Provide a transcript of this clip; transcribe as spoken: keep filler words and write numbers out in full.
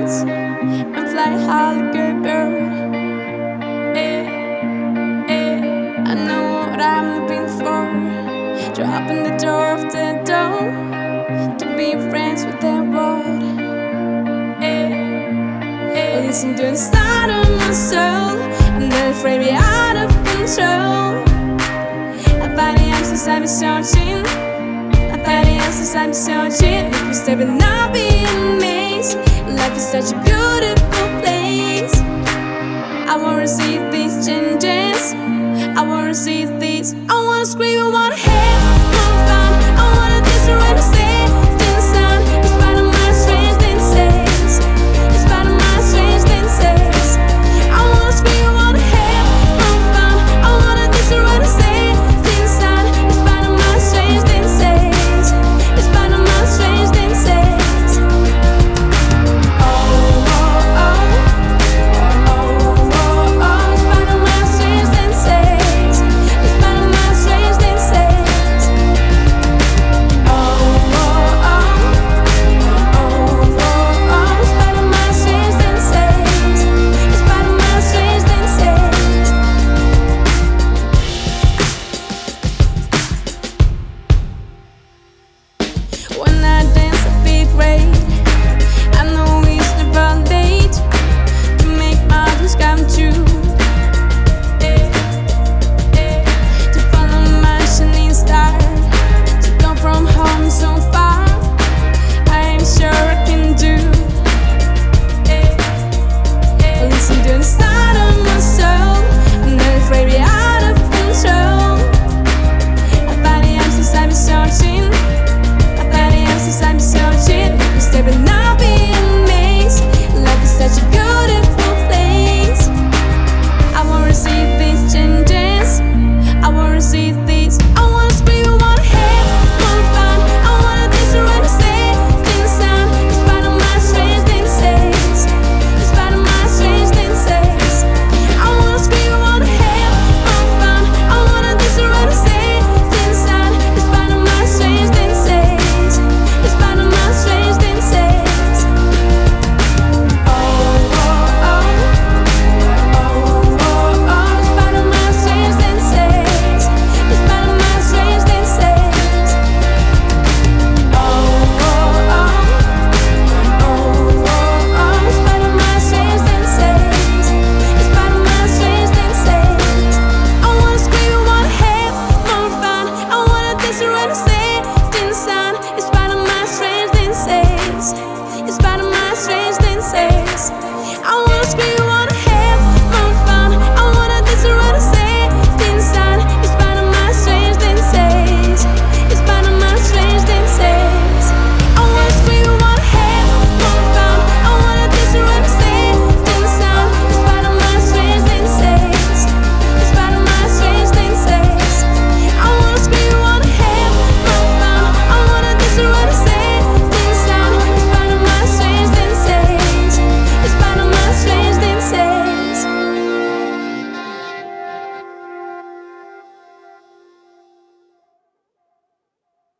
wings and fly high like a bird. Eh, eh, I know what I'm looking for. To open the door of the door, to be friends with the world. Eh, eh, listen to the sound of my soul. I'm not afraid to be out of control. I find the answers I've been searching. I find the answers I'm searching. If you step and I'll be amazed. Life is such a beautiful